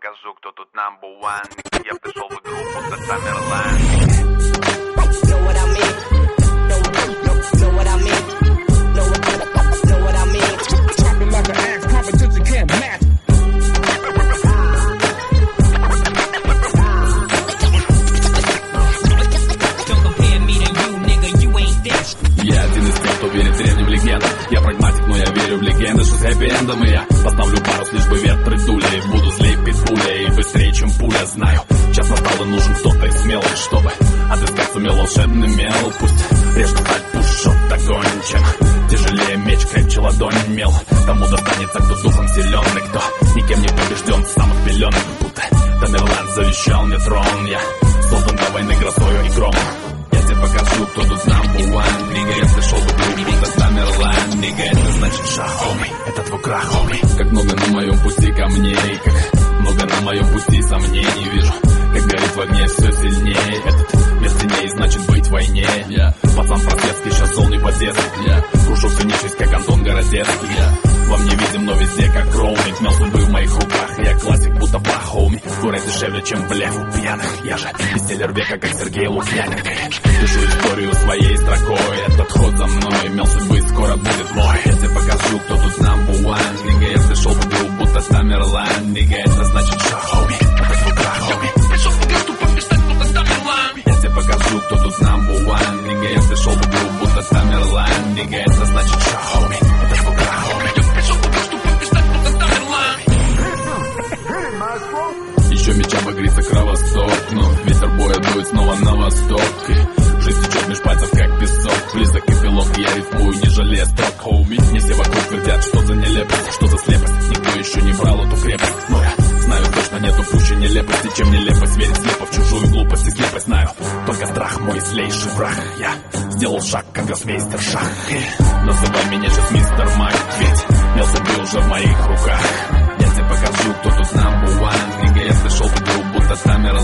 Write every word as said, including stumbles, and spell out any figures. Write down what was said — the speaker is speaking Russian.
покажу, кто тут number one. Я пришел в игру, будто Тамерлан. Know what I mean? Know, know, know what I mean? Know, know what I mean? Chopping like an axe, competition can't match. Я один из тех, кто верит древним легендам. Я прагматик, но я верю в легенды, что с хэппи-эндом. И я поставлю парус, лишь бы ветры дули. Буду злей питбуля и быстрее, чем пуля. Знаю, час настал и нужен кто-то из смелых, чтобы отыскать сумел волшебный мел. Пусть режет сталь, пушет огонь, чем тяжелее меч, крепче ладонь мел. Тому достанется, кто духом силен и кто никем не побежден с самых пеленок. Будто Тамерлан завещал мне трон. Я создан для войны грозою и громом. Я тебе покажу, кто тут number one. Нига, я пришел в игру, будто Тамерлан. Нига, это значит шаг, homie, это твой крах, homie. Как много на моем пути камней, как много на моем пути сомнений. Вижу, как горит в огне все сильнее. Этот мир сильнее, значит быть в войне. Я пацан просветский, сейчас зол не по-детски. Я кружу всю нечисть, как Антон Городецкий. Я вам не видим, но везде как роуминг. Мел судьбы в моих руках, я классик, будто бах, хоуми. Город дешевле, чем блеф у пьяных. Я же бестселлер века, как Сергей Лукьяненко. Пишу историю своей строкой. Этот ход за мной, мел судьбы скоро будет мой. Я тебе покажу, кто тут number one. Нига, я пришел в игру, будто Тамерлан. Нига, это значит шаг, хоуми, это твой крах, хоуми. Пришел в игру, чтобы стать будто Тамерлан. Я тебе покажу, кто тут number one. Нига, я пришел в игру, будто Тамерлан. Нига, это значит шаг, хоуми, это твой крах, хоуми. Пришел в игру, чтобы стать будто Тамерлан. Еще меча багрится кровосток, но ветер боя дует снова на восток. И жизнь течет меж пальцев, как песок. Близок эпилог, я рифмую, не жалея строк, хоуми. Не все вокруг твердят, что за нелепость, что за слепость. Никто еще не брал эту крепость, но я знаю точно, нету пуще нелепости, чем нелепость. Верить слепо в чужую глупость и слепость. Знаю, только страх мой злейший враг. Я сделал шаг, как гроссмейстер шаг. И называй меня сейчас мистер Майк, ведь мел забыл уже в моих руках. Я тебе покажу, кто тут number one. Нига, я пришел в игру, будто Тамерлан.